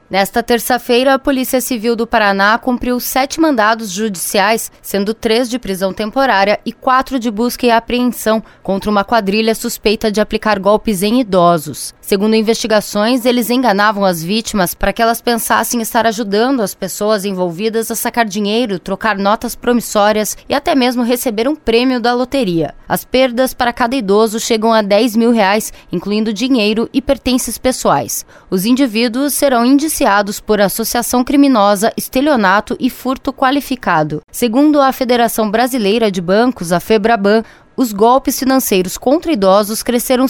Nesta terça-feira, a Polícia Civil do Paraná cumpriu 7 mandados judiciais, sendo 3 de prisão temporária e 4 de busca e apreensão contra uma quadrilha suspeita de aplicar golpes em idosos. Segundo investigações, eles enganavam as vítimas para que elas pensassem estar ajudando as pessoas envolvidas a sacar dinheiro, trocar notas promissórias e até mesmo receber um prêmio da loteria. As perdas para cada idoso chegam a R$10 mil, incluindo dinheiro e pertences pessoais. Os indivíduos serão indiciados por associação criminosa, estelionato e furto qualificado. Segundo a Federação Brasileira de Bancos, a FEBRABAN, os golpes financeiros contra idosos cresceram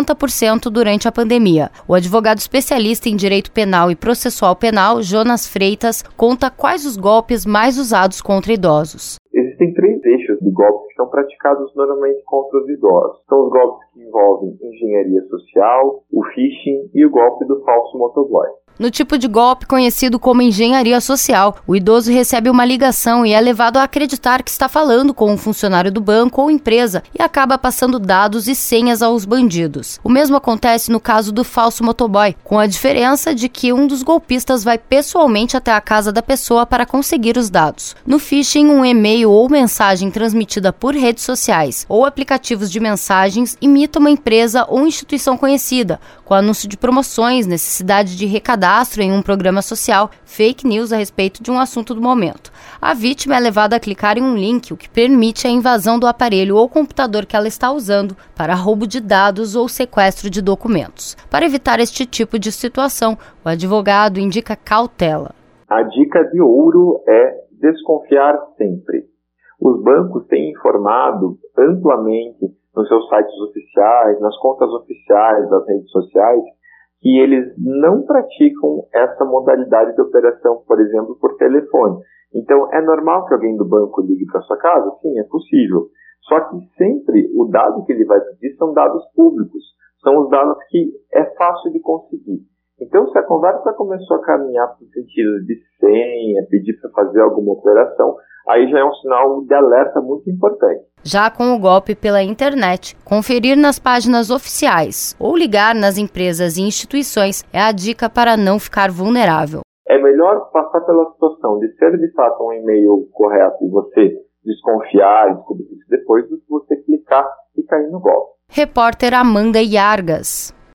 60% durante a pandemia. O advogado especialista em direito penal e processual penal, Jonas Freitas, conta quais os golpes mais usados contra idosos. Existem 3 eixos de golpes que são praticados normalmente contra os idosos. São os golpes que envolvem engenharia social, o phishing e o golpe do falso motoboy. No tipo de golpe conhecido como engenharia social, o idoso recebe uma ligação e é levado a acreditar que está falando com um funcionário do banco ou empresa e acaba passando dados e senhas aos bandidos. O mesmo acontece no caso do falso motoboy, com a diferença de que um dos golpistas vai pessoalmente até a casa da pessoa para conseguir os dados. No phishing, um e-mail ou mensagem transmitida por redes sociais ou aplicativos de mensagens imita uma empresa ou instituição conhecida, com anúncio de promoções, necessidade de recadastro em um programa social, fake news a respeito de um assunto do momento. A vítima é levada a clicar em um link, o que permite a invasão do aparelho ou computador que ela está usando para roubo de dados ou sequestro de documentos. Para evitar este tipo de situação, o advogado indica cautela. A dica de ouro é desconfiar sempre. Os bancos têm informado amplamente nos seus sites oficiais, nas contas oficiais das redes sociais, que eles não praticam essa modalidade de operação, por exemplo, por telefone. Então, é normal que alguém do banco ligue para sua casa? Sim, é possível. Só que sempre o dado que ele vai pedir são dados públicos. São os dados que é fácil de conseguir. Então, se a conversa começou a caminhar para o sentido de senha, pedir para fazer alguma operação, aí já é um sinal de alerta muito importante. Já com o golpe pela internet, conferir nas páginas oficiais ou ligar nas empresas e instituições é a dica para não ficar vulnerável. É melhor passar pela situação de ser de fato um e-mail correto e você desconfiar e descobrir isso depois do que você clicar e cair no golpe. Repórter Amanda Yargas.